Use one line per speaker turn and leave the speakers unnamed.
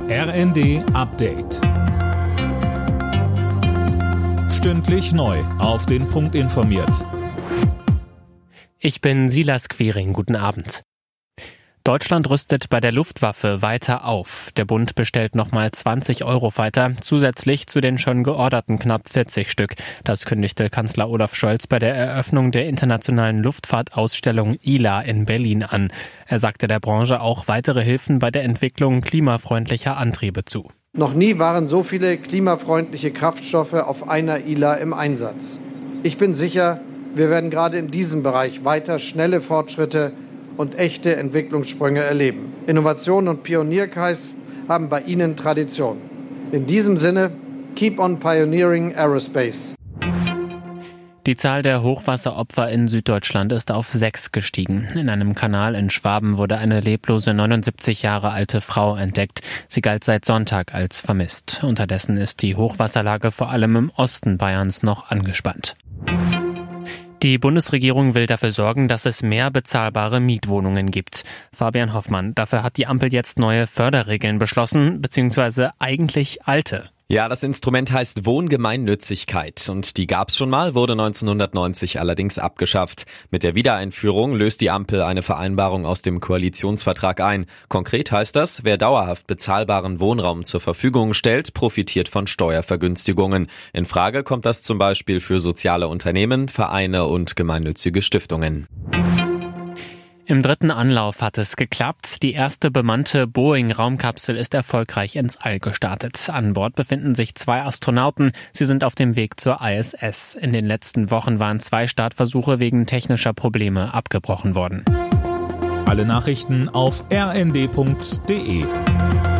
RND Update. Stündlich neu auf den Punkt informiert.
Ich bin Silas Quiring, guten Abend. Deutschland rüstet bei der Luftwaffe weiter auf. Der Bund bestellt nochmal 20 Eurofighter, zusätzlich zu den schon georderten knapp 40 Stück. Das kündigte Kanzler Olaf Scholz bei der Eröffnung der internationalen Luftfahrtausstellung ILA in Berlin an. Er sagte der Branche auch weitere Hilfen bei der Entwicklung klimafreundlicher Antriebe zu.
Noch nie waren so viele klimafreundliche Kraftstoffe auf einer ILA im Einsatz. Ich bin sicher, wir werden gerade in diesem Bereich weiter schnelle Fortschritte und echte Entwicklungssprünge erleben. Innovation und Pioniergeist haben bei Ihnen Tradition. In diesem Sinne, keep on pioneering aerospace.
Die Zahl der Hochwasseropfer in Süddeutschland ist auf 6 gestiegen. In einem Kanal in Schwaben wurde eine leblose 79 Jahre alte Frau entdeckt. Sie galt seit Sonntag als vermisst. Unterdessen ist die Hochwasserlage vor allem im Osten Bayerns noch angespannt. Die Bundesregierung will dafür sorgen, dass es mehr bezahlbare Mietwohnungen gibt. Fabian Hoffmann, dafür hat die Ampel jetzt neue Förderregeln beschlossen, beziehungsweise eigentlich alte.
Ja, das Instrument heißt Wohngemeinnützigkeit und die gab's schon mal, wurde 1990 allerdings abgeschafft. Mit der Wiedereinführung löst die Ampel eine Vereinbarung aus dem Koalitionsvertrag ein. Konkret heißt das, wer dauerhaft bezahlbaren Wohnraum zur Verfügung stellt, profitiert von Steuervergünstigungen. In Frage kommt das zum Beispiel für soziale Unternehmen, Vereine und gemeinnützige Stiftungen.
Im 3. Anlauf hat es geklappt. Die erste bemannte Boeing-Raumkapsel ist erfolgreich ins All gestartet. An Bord befinden sich 2 Astronauten. Sie sind auf dem Weg zur ISS. In den letzten Wochen waren 2 Startversuche wegen technischer Probleme abgebrochen worden.
Alle Nachrichten auf rnd.de.